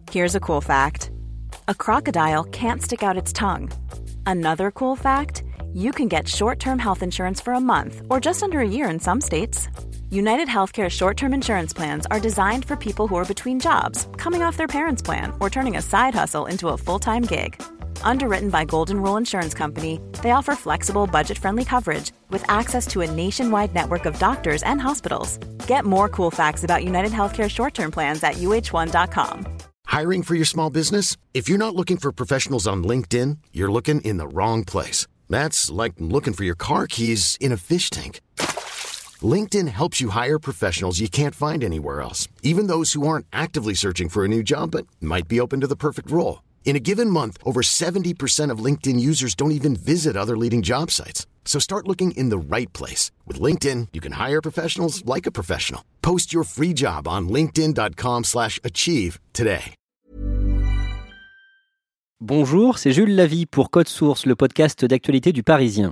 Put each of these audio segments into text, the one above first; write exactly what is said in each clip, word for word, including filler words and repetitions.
Here's a cool fact. A crocodile can't stick out its tongue. Another cool fact, you can get short-term health insurance for a month or just under a year in some states. United Healthcare short-term insurance plans are designed for people who are between jobs, coming off their parents' plan, or turning a side hustle into a full-time gig. Underwritten by Golden Rule Insurance Company, they offer flexible, budget-friendly coverage with access to a nationwide network of doctors and hospitals. Get more cool facts about United Healthcare short-term plans at U H one dot com. Hiring for your small business? If you're not looking for professionals on LinkedIn, you're looking in the wrong place. That's like looking for your car keys in a fish tank. LinkedIn helps you hire professionals you can't find anywhere else, even those who aren't actively searching for a new job but might be open to the perfect role. In a given month, over seventy percent of LinkedIn users don't even visit other leading job sites. So start looking in the right place. With LinkedIn, you can hire professionals like a professional. Post your free job on linkedin dot com slash achieve today. Bonjour, c'est Jules Lavie pour Code Source, le podcast d'actualité du Parisien.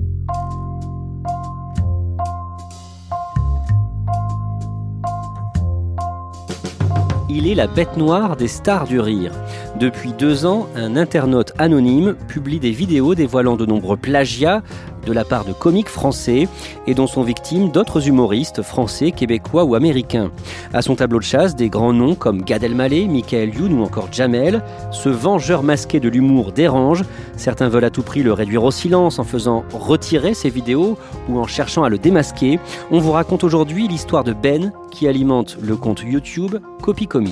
Il est la bête noire des stars du rire. Depuis deux ans, un internaute anonyme publie des vidéos dévoilant de nombreux plagiats de la part de comiques français et dont sont victimes d'autres humoristes français, québécois ou américains. À son tableau de chasse, des grands noms comme Gad Elmaleh, Michael Youn ou encore Jamel. Ce vengeur masqué de l'humour dérange. Certains veulent à tout prix le réduire au silence en faisant retirer ses vidéos ou en cherchant à le démasquer. On vous raconte aujourd'hui l'histoire de Ben qui alimente le compte YouTube Copy Comique.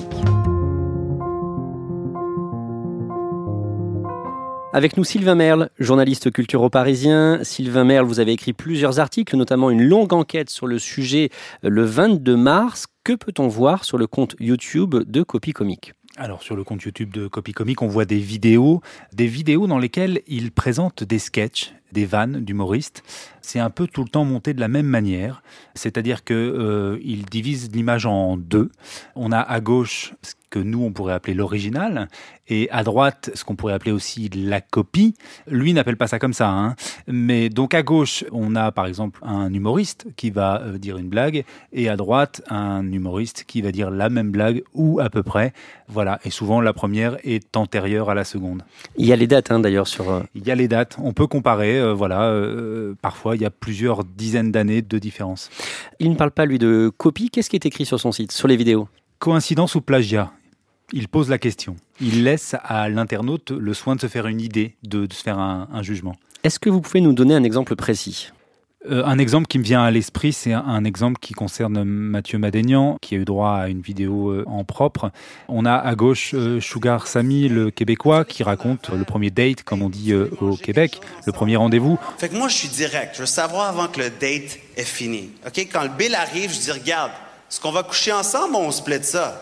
Avec nous Sylvain Merle, journaliste culture au Parisien. Sylvain Merle, vous avez écrit plusieurs articles, notamment une longue enquête sur le sujet le vingt-deux mars. Que peut-on voir sur le compte YouTube de Copy Comique ? Alors sur le compte YouTube de Copy Comique, on voit des vidéos, des vidéos dans lesquelles il présente des sketchs, des vannes d'humoristes. C'est un peu tout le temps monté de la même manière, c'est-à-dire que euh, il divise l'image en deux. On a à gauche ce que nous on pourrait appeler l'original et à droite ce qu'on pourrait appeler aussi la copie. Lui n'appelle pas ça comme ça, hein. Mais donc à gauche on a par exemple un humoriste qui va euh, dire une blague et à droite un humoriste qui va dire la même blague ou à peu près. Voilà, et souvent la première est antérieure à la seconde. Il y a les dates hein, d'ailleurs sur. Euh... Il y a les dates. On peut comparer. Euh, voilà, euh, parfois il y a plusieurs dizaines d'années de différence. Il ne parle pas lui de copie. Qu'est-ce qui est écrit sur son site, sur les vidéos ? Coïncidence ou plagiat ? Il pose la question. Il laisse à l'internaute le soin de se faire une idée, de, de se faire un, un jugement. Est-ce que vous pouvez nous donner un exemple précis ? Euh, un exemple qui me vient à l'esprit, c'est un, un exemple qui concerne Mathieu Madénian, qui a eu droit à une vidéo euh, en propre. On a à gauche euh, Sugar Sammy, le Québécois, qui raconte euh, le premier date, comme on dit euh, au Québec, le premier rendez-vous. Fait que moi, je suis direct. Je veux savoir avant que le date est fini. OK? Quand le bill arrive, je dis, regarde, est-ce qu'on va coucher ensemble ou on split ça?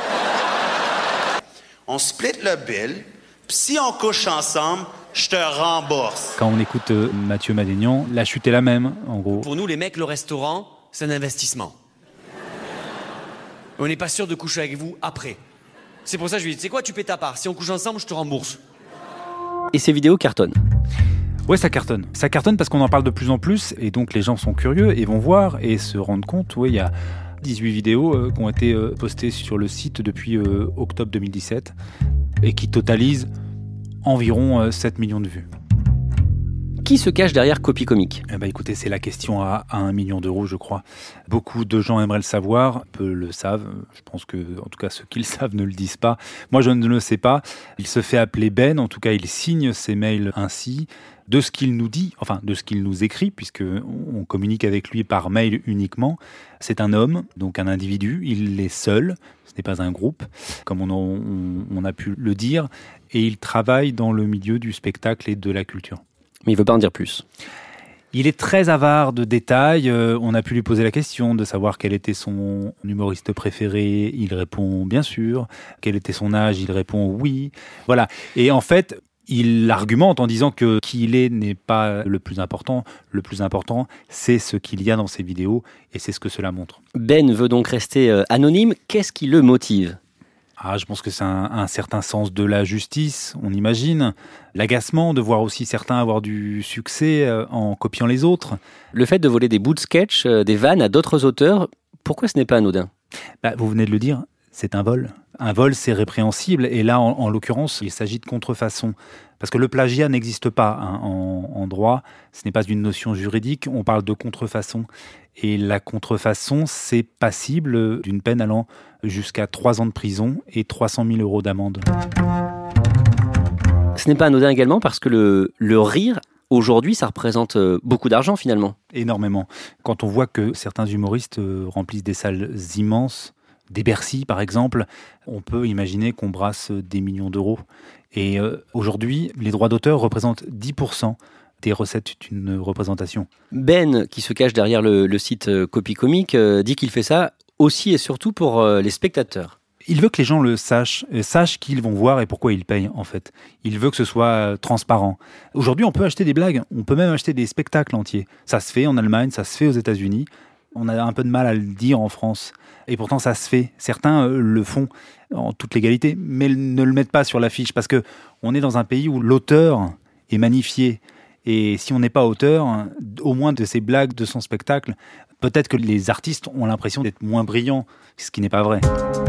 On split le bill, puis si on couche ensemble, je te rembourse. Quand on écoute euh, Mathieu Madénian, la chute est la même, en gros. Pour nous, les mecs, le restaurant, c'est un investissement. On n'est pas sûr de coucher avec vous après. C'est pour ça que je lui dis, tu sais quoi, tu paies ta part. Si on couche ensemble, je te rembourse. Et ces vidéos cartonnent. Ouais, ça cartonne. Ça cartonne parce qu'on en parle de plus en plus, et donc les gens sont curieux et vont voir et se rendent compte. Ouais, il y a dix-huit vidéos euh, qui ont été euh, postées sur le site depuis euh, octobre deux mille dix-sept et qui totalisent environ euh, sept millions de vues. Qui se cache derrière Copy Comique ? Eh ben, écoutez, c'est la question à, à un million d'euros, je crois. Beaucoup de gens aimeraient le savoir, peu le savent. Je pense que, en tout cas, ceux qui le savent ne le disent pas. Moi, je ne le sais pas. Il se fait appeler Ben. En tout cas, il signe ses mails ainsi. De ce qu'il nous dit, enfin, de ce qu'il nous écrit, puisque on communique avec lui par mail uniquement. C'est un homme, donc un individu. Il est seul. Ce n'est pas un groupe, comme on, on, on a pu le dire. Et il travaille dans le milieu du spectacle et de la culture. Mais il ne veut pas en dire plus. Il est très avare de détails. Euh, on a pu lui poser la question de savoir quel était son humoriste préféré. Il répond bien sûr. Quel était son âge ? Il répond oui. Voilà. Et en fait, il argumente en disant que qui il est n'est pas le plus important. Le plus important, c'est ce qu'il y a dans ses vidéos et c'est ce que cela montre. Ben veut donc rester euh, anonyme. Qu'est-ce qui le motive ? Ah, je pense que c'est un, un certain sens de la justice, on imagine. L'agacement de voir aussi certains avoir du succès euh, en copiant les autres. Le fait de voler des bouts de sketch, euh, des vannes à d'autres auteurs, pourquoi ce n'est pas anodin ? Bah, vous venez de le dire, c'est un vol. Un vol, c'est répréhensible. Et là, en, en l'occurrence, il s'agit de contrefaçon. Parce que le plagiat n'existe pas hein, en, en droit. Ce n'est pas une notion juridique. On parle de contrefaçon. Et la contrefaçon, c'est passible d'une peine allant jusqu'à trois ans de prison et trois cent mille euros d'amende. Ce n'est pas anodin également parce que le, le rire, aujourd'hui, ça représente beaucoup d'argent finalement. Énormément. Quand on voit que certains humoristes remplissent des salles immenses, des Bercy par exemple, on peut imaginer qu'on brasse des millions d'euros. Et euh, aujourd'hui, les droits d'auteur représentent dix pour cent des recettes d'une représentation. Ben, qui se cache derrière le, le site Copy Comique, euh, dit qu'il fait ça aussi et surtout pour euh, les spectateurs. Il veut que les gens le sachent, sachent qui ils vont voir et pourquoi ils payent en fait. Il veut que ce soit transparent. Aujourd'hui, on peut acheter des blagues, on peut même acheter des spectacles entiers. Ça se fait en Allemagne, ça se fait aux États-Unis. On a un peu de mal à le dire en France. Et pourtant, ça se fait. Certains euh, le font en toute légalité, mais ne le mettent pas sur l'affiche parce que on est dans un pays où l'auteur est magnifié. Et si on n'est pas auteur, au moins de ses blagues, de son spectacle, peut-être que les artistes ont l'impression d'être moins brillants, ce qui n'est pas vrai.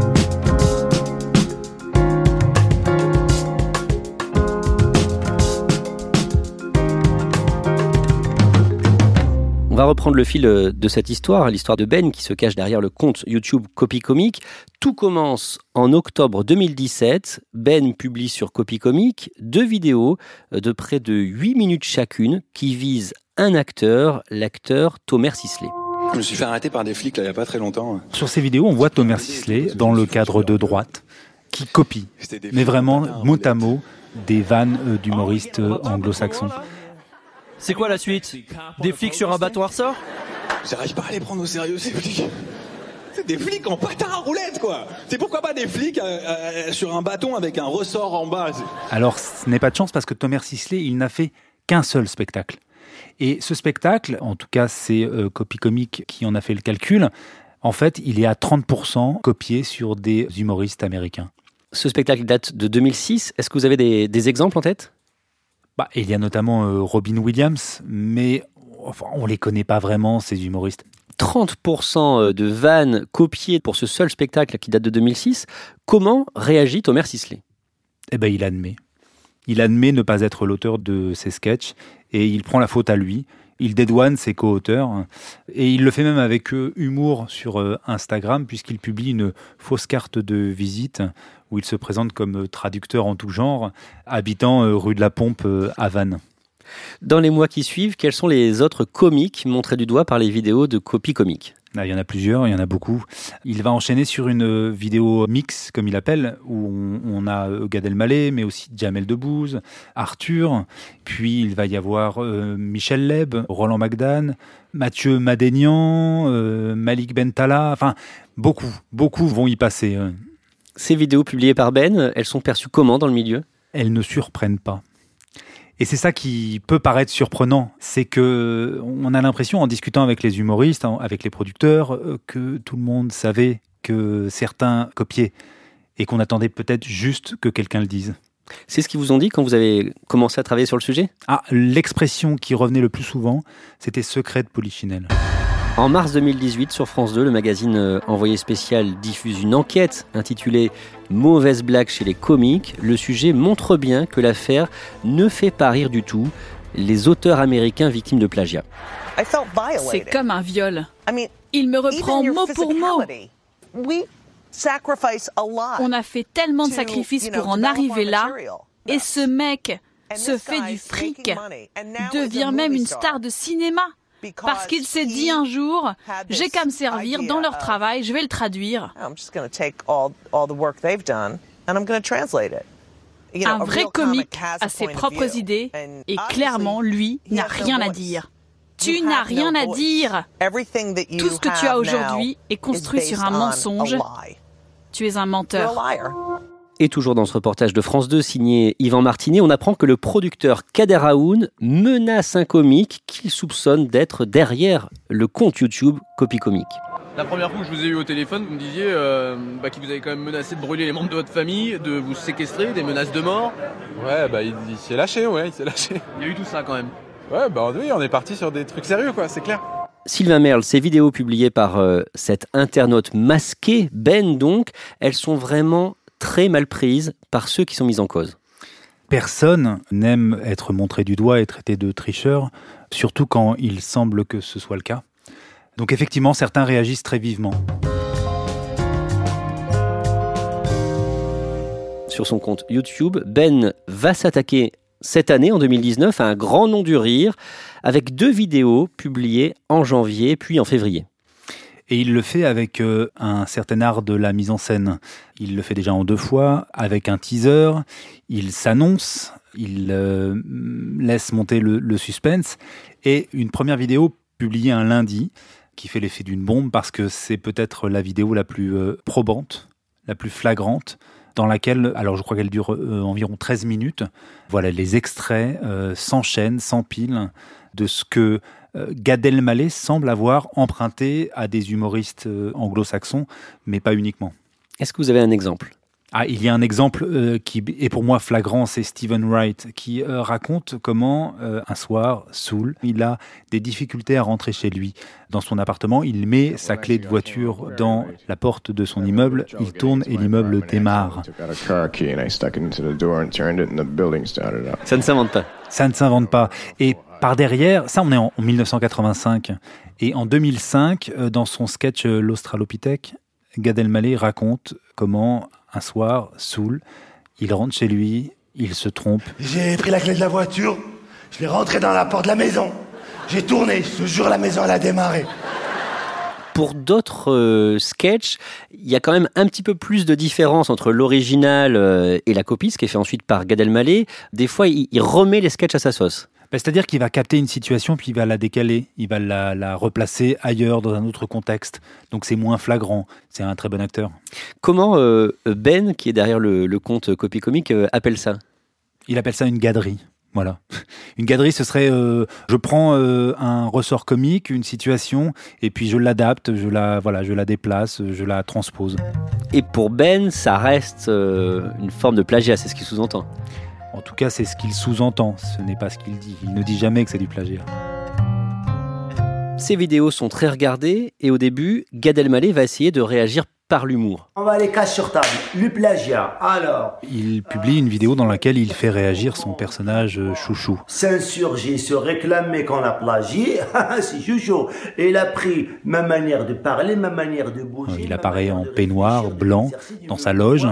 On va reprendre le fil de cette histoire, l'histoire de Ben qui se cache derrière le compte YouTube Copy Comique. Tout commence en octobre deux mille dix-sept. Ben publie sur Copy Comique deux vidéos de près de huit minutes chacune qui visent un acteur, l'acteur Thomer Sisley. Je me suis fait arrêter par des flics là, il n'y a pas très longtemps. Sur ces vidéos, on voit Thomer Sisley dans le cadre de droite qui copie, mais vraiment mot à mot, des vannes d'humoristes anglo-saxons. C'est quoi la suite? Des flics sur un bateau à ressort? J'arrive pas à les prendre au sérieux, ces flics. C'est des flics en patin à roulette, quoi. C'est pourquoi pas des flics euh, euh, sur un bâton avec un ressort en bas. Alors, ce n'est pas de chance parce que Thomer Sisley, il n'a fait qu'un seul spectacle. Et ce spectacle, en tout cas, c'est euh, Copy Comique qui en a fait le calcul. En fait, il est à trente pour cent copié sur des humoristes américains. Ce spectacle date de deux mille six. Est-ce que vous avez des, des exemples en tête? Bah, il y a notamment euh, Robin Williams, mais enfin, on ne les connaît pas vraiment, ces humoristes. trente pour cent de vannes copiées pour ce seul spectacle qui date de deux mille six. Comment réagit Thomer Sisley? Eh ben, il admet. Il admet ne pas être l'auteur de ces sketchs et il prend la faute à lui. Il dédouane ses co-auteurs et il le fait même avec euh, humour sur euh, Instagram puisqu'il publie une fausse carte de visite où il se présente comme traducteur en tout genre, habitant euh, rue de la Pompe euh, à Vannes. Dans les mois qui suivent, quels sont les autres comiques montrés du doigt par les vidéos de Copy Comique? Il y en a plusieurs, il y en a beaucoup. Il va enchaîner sur une vidéo mix, comme il appelle, où on, on a Gad Elmaleh, mais aussi Jamel Debbouze, Arthur. Puis il va y avoir euh, Michel Leb, Roland Magdan, Mathieu Madénian, euh, Malik Bentala. Enfin, beaucoup, beaucoup vont y passer. Ces vidéos publiées par Ben, elles sont perçues comment dans le milieu? Elles ne surprennent pas. Et c'est ça qui peut paraître surprenant, c'est que on a l'impression, en discutant avec les humoristes, avec les producteurs, que tout le monde savait que certains copiaient et qu'on attendait peut-être juste que quelqu'un le dise. C'est ce qu'ils vous ont dit quand vous avez commencé à travailler sur le sujet? Ah, l'expression qui revenait le plus souvent, c'était secret de Polichinelle. En mars deux mille dix-huit, sur France deux, le magazine Envoyé spécial diffuse une enquête intitulée « Mauvaise blague chez les comiques ». Le sujet montre bien que l'affaire ne fait pas rire du tout les auteurs américains victimes de plagiat. C'est comme un viol. Il me reprend mot pour mot. On a fait tellement de sacrifices pour en arriver là, et ce mec se fait du fric, devient même une star de cinéma. Parce qu'il s'est dit un jour, j'ai qu'à me servir dans leur travail, je vais le traduire. Un vrai comique a ses propres idées et clairement, lui, n'a rien à dire. Tu n'as rien à dire. Tout ce que tu as aujourd'hui est construit sur un mensonge. Tu es un menteur. Et toujours dans ce reportage de France deux signé Yvan Martinet, on apprend que le producteur Kader Aoun menace un comique qu'il soupçonne d'être derrière le compte YouTube Copy Comique. La première fois que je vous ai eu au téléphone, vous me disiez euh, bah, qu'il vous avait quand même menacé de brûler les membres de votre famille, de vous séquestrer, des menaces de mort. Ouais, bah il, il s'est lâché, ouais, il s'est lâché. Il y a eu tout ça quand même. Ouais, bah oui, on est parti sur des trucs sérieux, quoi, c'est clair. Sylvain Merle, ces vidéos publiées par euh, cet internaute masqué, Ben donc, elles sont vraiment très mal prises par ceux qui sont mis en cause. Personne n'aime être montré du doigt et traité de tricheur, surtout quand il semble que ce soit le cas. Donc effectivement, certains réagissent très vivement. Sur son compte YouTube, Ben va s'attaquer cette année, en deux mille dix-neuf, à un grand nom du rire, avec deux vidéos publiées en janvier puis en février. Et il le fait avec euh, un certain art de la mise en scène. Il le fait déjà en deux fois, avec un teaser, il s'annonce, il euh, laisse monter le, le suspense. Et une première vidéo publiée un lundi, qui fait l'effet d'une bombe, parce que c'est peut-être la vidéo la plus euh, probante, la plus flagrante, dans laquelle, alors je crois qu'elle dure euh, environ treize minutes, voilà, les extraits euh, s'enchaînent, s'empilent de ce que euh, Gad Elmaleh semble avoir emprunté à des humoristes euh, anglo-saxons, mais pas uniquement. Est-ce que vous avez un exemple ? Ah, il y a un exemple euh, qui est pour moi flagrant, c'est Stephen Wright, qui euh, raconte comment, euh, un soir, saoul, il a des difficultés à rentrer chez lui. Dans son appartement, il met sa clé de voiture dans la porte de son immeuble, il tourne et l'immeuble démarre. Ça ne s'invente pas. Ça ne s'invente pas. Et par derrière, ça on est en dix-neuf cent quatre-vingt-cinq, et en deux mille cinq, euh, dans son sketch euh, L'Australopithèque, Gad Elmaleh raconte comment, un soir, saoul, il rentre chez lui, il se trompe. J'ai pris la clé de la voiture, je l'ai rentrée dans la porte de la maison. J'ai tourné, je te jure, la maison, elle a démarré. Pour d'autres euh, sketchs, il y a quand même un petit peu plus de différence entre l'original euh, et la copie, ce qui est fait ensuite par Gad Elmaleh. Des fois, il, il remet les sketchs à sa sauce. Ben, c'est-à-dire qu'il va capter une situation, puis il va la décaler, il va la, la replacer ailleurs, dans un autre contexte. Donc c'est moins flagrant, c'est un très bon acteur. Comment euh, Ben, qui est derrière le, le compte Copy Comique, euh, appelle ça ? Il appelle ça une gaderie. Voilà. Une gaderie, ce serait, euh, je prends euh, un ressort comique, une situation, et puis je l'adapte, je la, voilà, je la déplace, je la transpose. Et pour Ben, ça reste euh, une forme de plagiat, c'est ce qu'il sous-entend. En tout cas, c'est ce qu'il sous-entend, ce n'est pas ce qu'il dit. Il ne dit jamais que c'est du plagiat. Ces vidéos sont très regardées, et au début, Gad Elmaleh va essayer de réagir par l'humour. On va les casser sur table. Le plagiat, alors. Il publie une vidéo dans laquelle il fait réagir son personnage chouchou. S'insurger, se réclamer qu'on a plagié, c'est chouchou. Et il a pris ma manière de parler, ma manière de bouger. Il apparaît en peignoir blanc dans sa loge.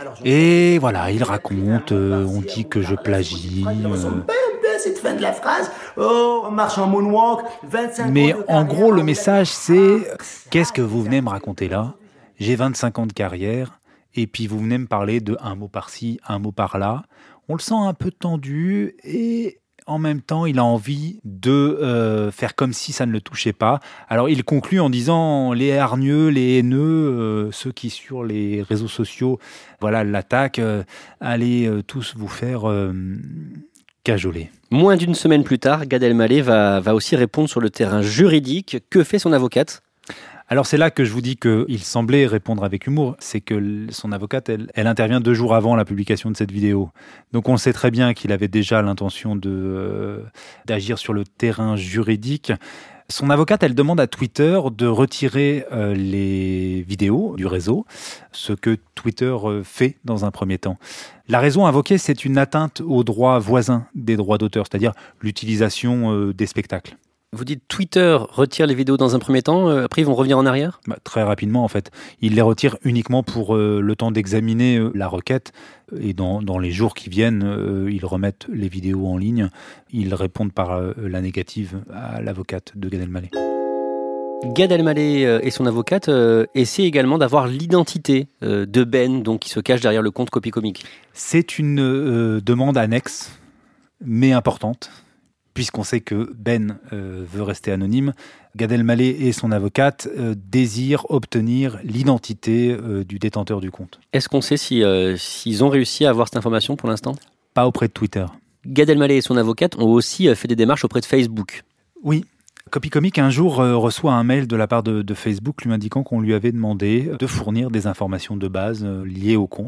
Et voilà, il raconte, euh, on dit que je plagie. Euh... Cette fin de la phrase, oh, on marche en moonwalk, vingt-cinq Mais en gros, le message, c'est qu'est-ce que vous venez me raconter là ? J'ai vingt-cinq ans de carrière, et puis vous venez me parler de un mot par-ci, un mot par-là. On le sent un peu tendu, et en même temps, il a envie de euh, faire comme si ça ne le touchait pas. Alors, il conclut en disant les hargneux, les haineux, euh, ceux qui sur les réseaux sociaux, voilà, l'attaquent, euh, allez euh, tous vous faire euh, cajoler. Moins d'une semaine plus tard, Gad Elmaleh va, va aussi répondre sur le terrain juridique. Que fait son avocate ? Alors c'est là que je vous dis qu'il semblait répondre avec humour, c'est que son avocate, elle, elle intervient deux jours avant la publication de cette vidéo. Donc on sait très bien qu'il avait déjà l'intention de, euh, d'agir sur le terrain juridique. Son avocate, elle demande à Twitter de retirer euh, les vidéos du réseau, ce que Twitter euh, fait dans un premier temps. La raison invoquée, c'est une atteinte aux droits voisins des droits d'auteur, c'est-à-dire l'utilisation euh, des spectacles. Vous dites Twitter retire les vidéos dans un premier temps, euh, après ils vont revenir en arrière ? Bah, très rapidement en fait. Il les retire uniquement pour euh, le temps d'examiner euh, la requête, et dans, dans les jours qui viennent, euh, ils remettent les vidéos en ligne. Ils répondent par euh, la négative à l'avocate de Gad Elmaleh. Gad Elmaleh et son avocate euh, essaient également d'avoir l'identité euh, de Ben, donc qui se cache derrière le compte Copy Comique. C'est une euh, demande annexe, mais importante. Puisqu'on sait que Ben euh, veut rester anonyme, Gad Elmaleh et son avocate euh, désirent obtenir l'identité euh, du détenteur du compte. Est-ce qu'on sait si, euh, s'ils ont réussi à avoir cette information pour l'instant ? Pas auprès de Twitter. Gad Elmaleh et son avocate ont aussi fait des démarches auprès de Facebook. Oui. Copy Comique, un jour, euh, reçoit un mail de la part de, de Facebook lui indiquant qu'on lui avait demandé de fournir des informations de base euh, liées au compte.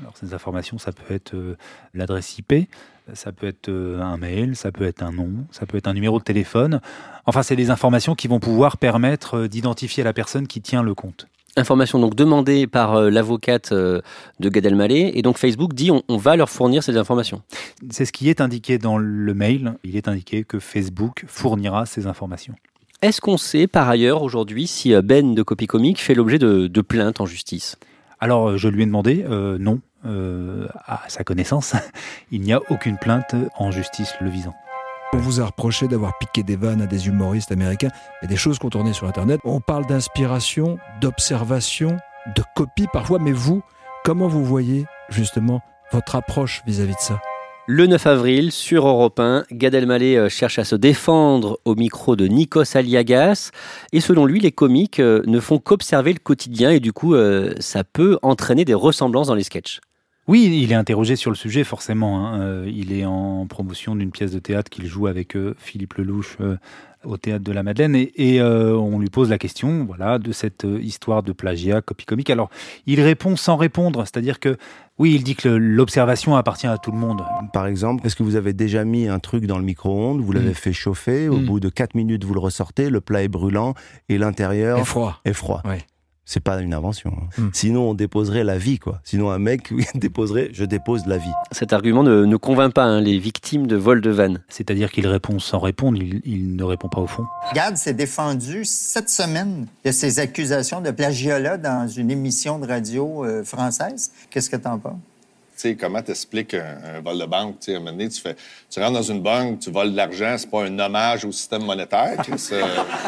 Alors ces informations, ça peut être euh, l'adresse I P, ça peut être euh, un mail, ça peut être un nom, ça peut être un numéro de téléphone. Enfin, c'est des informations qui vont pouvoir permettre euh, d'identifier la personne qui tient le compte. Information donc demandée par euh, l'avocate euh, de Gad Elmaleh, et donc Facebook dit on, on va leur fournir ces informations. C'est ce qui est indiqué dans le mail. Il est indiqué que Facebook fournira ces informations. Est-ce qu'on sait par ailleurs aujourd'hui si Ben de Copy Comic fait l'objet de, de plaintes en justice ? Alors je lui ai demandé, euh, non, euh, à sa connaissance, il n'y a aucune plainte en justice le visant. On vous a reproché d'avoir piqué des vannes à des humoristes américains et des choses qu'on tournait sur Internet. On parle d'inspiration, d'observation, de copie parfois, mais vous, comment vous voyez justement votre approche vis-à-vis de ça ? Le neuf avril, sur Europe un, Gad Elmaleh cherche à se défendre au micro de Nikos Aliagas. Et selon lui, les comiques ne font qu'observer le quotidien et du coup, ça peut entraîner des ressemblances dans les sketchs. Oui, il est interrogé sur le sujet, forcément. Hein. Euh, il est en promotion d'une pièce de théâtre qu'il joue avec euh, Philippe Lelouch euh, au Théâtre de la Madeleine. Et, et euh, on lui pose la question voilà, de cette euh, histoire de plagiat, copie comique. Alors, il répond sans répondre. C'est-à-dire que, oui, il dit que le, l'observation appartient à tout le monde. Par exemple, est-ce que vous avez déjà mis un truc dans le micro-ondes, vous l'avez mmh. fait chauffer, au mmh. bout de quatre minutes, vous le ressortez, le plat est brûlant et l'intérieur est froid. Est froid. Oui. C'est pas une invention. Hein. Mmh. Sinon, on déposerait la vie, quoi. Sinon, un mec déposerait, je dépose la vie. Cet argument ne, ne convainc pas hein, les victimes de vol de vannes. C'est-à-dire qu'il répond sans répondre, il, il ne répond pas au fond. Gad s'est défendu cette semaine de ces accusations de plagiat-là dans une émission de radio euh, française. Qu'est-ce que t'en penses? Tu sais, comment t'expliques un, un vol de banque? Tu sais, à un moment donné, tu, fais, tu rentres dans une banque, tu voles de l'argent, c'est pas un hommage au système monétaire. C'est...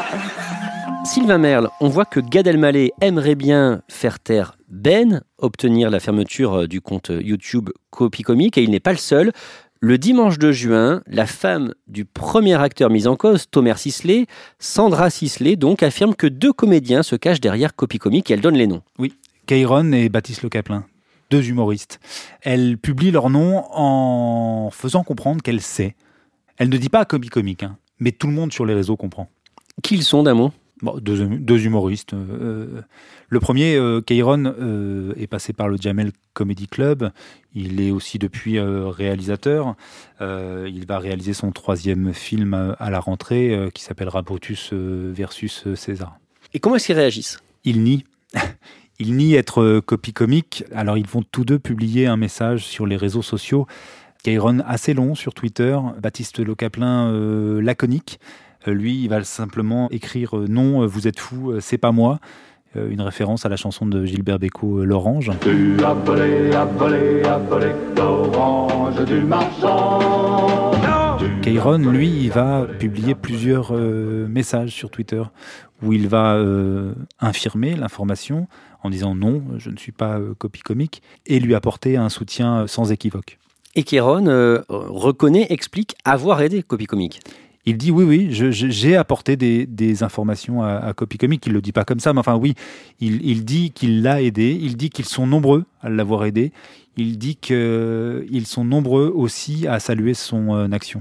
Sylvain Merle, on voit que Gad Elmaleh aimerait bien faire taire Ben, obtenir la fermeture du compte YouTube Copy Comic, et il n'est pas le seul. Le dimanche deux juin, la femme du premier acteur mis en cause, Thomas Sisley, Sandra Sisley, donc, affirme que deux comédiens se cachent derrière Copy Comic et elle donne les noms. Oui, Kayron et Baptiste Le Caplin. Deux humoristes. Elle publie leur nom en faisant comprendre qu'elle sait. Elle ne dit pas Copy Comic, hein, mais tout le monde sur les réseaux comprend. Qui ils sont d'un mot ? Bon, deux, deux humoristes. Euh, le premier, euh, Kayron, euh, est passé par le Jamel Comedy Club. Il est aussi depuis euh, réalisateur. Euh, il va réaliser son troisième film à, à la rentrée euh, qui s'appellera Brutus euh, versus César. Et comment est-ce qu'ils réagissent ? Ils nient. Ils nient être euh, copy comique. Alors ils vont tous deux publier un message sur les réseaux sociaux. Kayron assez long sur Twitter, Baptiste Le Caplin euh, laconique. Lui, il va simplement écrire euh, « Non, vous êtes fous, c'est pas moi », euh, une référence à la chanson de Gilbert Bécaud, euh, « L'Orange ». Tu as volé, as volé, as volé l'orange du marchand. Kayron, lui, il va publier plusieurs euh, messages sur Twitter où il va euh, infirmer l'information en disant « Non, je ne suis pas euh, copy comique » et lui apporter un soutien sans équivoque. Et Kayron euh, reconnaît, explique avoir aidé Copy Comic. Il dit oui, oui, je, je, j'ai apporté des, des informations à, à Copy Comic. Il ne le dit pas comme ça, mais enfin oui, il, il dit qu'il l'a aidé. Il dit qu'ils sont nombreux à l'avoir aidé. Il dit qu'ils sont nombreux aussi à saluer son euh, action.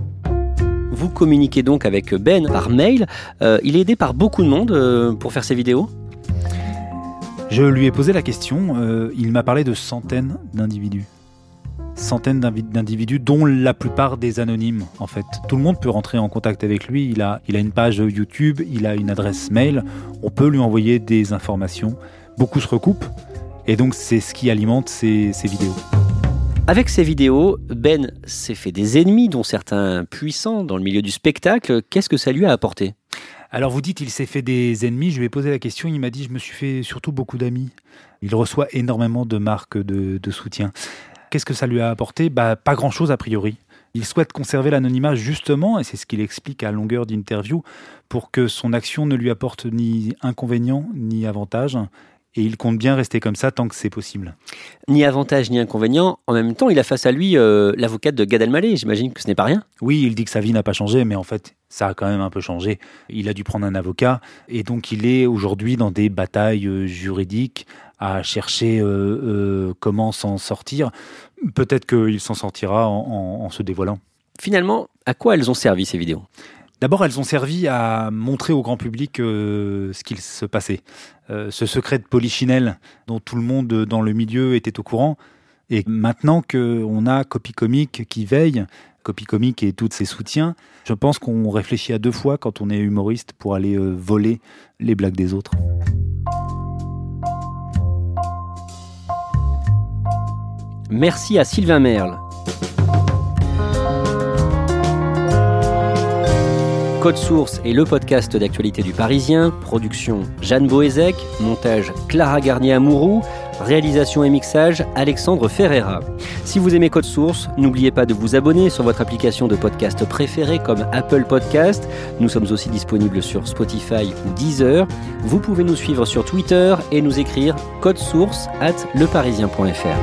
Vous communiquez donc avec Ben par mail. Euh, il est aidé par beaucoup de monde euh, pour faire ses vidéos ? Je lui ai posé la question. Euh, il m'a parlé de centaines d'individus. Centaines d'individus, dont la plupart des anonymes, en fait. Tout le monde peut rentrer en contact avec lui. Il a, il a une page YouTube, il a une adresse mail. On peut lui envoyer des informations. Beaucoup se recoupent. Et donc, c'est ce qui alimente ces, ces vidéos. Avec ces vidéos, Ben s'est fait des ennemis, dont certains puissants dans le milieu du spectacle. Qu'est-ce que ça lui a apporté ? Alors, vous dites, il s'est fait des ennemis. Je lui ai posé la question. Il m'a dit, je me suis fait surtout beaucoup d'amis. Il reçoit énormément de marques de, de soutien. Qu'est-ce que ça lui a apporté ? Bah, pas grand-chose a priori. Il souhaite conserver l'anonymat justement, et c'est ce qu'il explique à longueur d'interview, pour que son action ne lui apporte ni inconvénient ni avantage. Et il compte bien rester comme ça tant que c'est possible. Ni avantage ni inconvénient. En même temps, il a face à lui euh, l'avocate de Gad Elmaleh. J'imagine que ce n'est pas rien. Oui, il dit que sa vie n'a pas changé, mais en fait, ça a quand même un peu changé. Il a dû prendre un avocat, et donc il est aujourd'hui dans des batailles euh, juridiques à chercher euh, euh, comment s'en sortir. Peut-être qu'il s'en sortira en, en, en se dévoilant. Finalement, à quoi elles ont servi ces vidéos ? D'abord, elles ont servi à montrer au grand public euh, ce qu'il se passait. Euh, ce secret de Polichinelle dont tout le monde dans le milieu était au courant, Et maintenant qu'on a Copy Comique qui veille, Copy Comique et tous ses soutiens, je pense qu'on réfléchit à deux fois quand on est humoriste pour aller euh, voler les blagues des autres. Merci à Sylvain Merle. Code Source est le podcast d'actualité du Parisien. Production Jeanne Boézek, montage Clara Garnier-Amouroux, réalisation et mixage Alexandre Ferreira. Si vous aimez Code Source, n'oubliez pas de vous abonner sur votre application de podcast préférée comme Apple Podcast. Nous sommes aussi disponibles sur Spotify ou Deezer. Vous pouvez nous suivre sur Twitter et nous écrire codesource arobase leparisien point fr.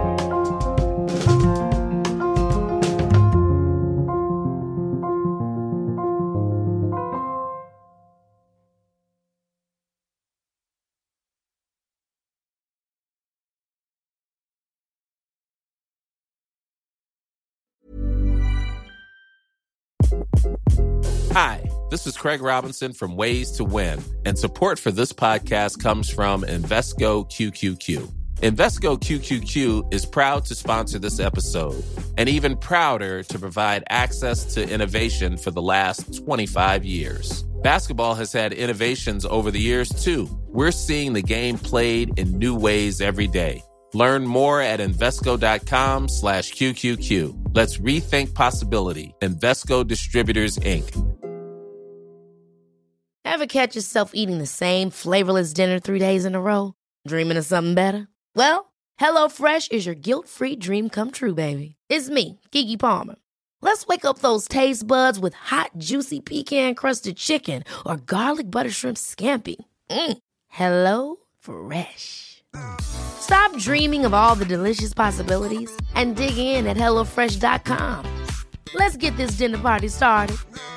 Hi, this is Craig Robinson from Ways to Win, and support for this podcast comes from Invesco Q Q Q. Invesco Q Q Q is proud to sponsor this episode, and even prouder to provide access to innovation for the last twenty-five years. Basketball has had innovations over the years, too. We're seeing the game played in new ways every day. Learn more at Invesco.com slash QQQ. Let's rethink possibility. Invesco Distributors, Incorporated. Ever catch yourself eating the same flavorless dinner three days in a row? Dreaming of something better? Well, HelloFresh is your guilt-free dream come true, baby. It's me, Keke Palmer. Let's wake up those taste buds with hot, juicy pecan-crusted chicken or garlic butter shrimp scampi. Mm. Hello Fresh. Stop dreaming of all the delicious possibilities and dig in at hello fresh dot com. Let's get this dinner party started.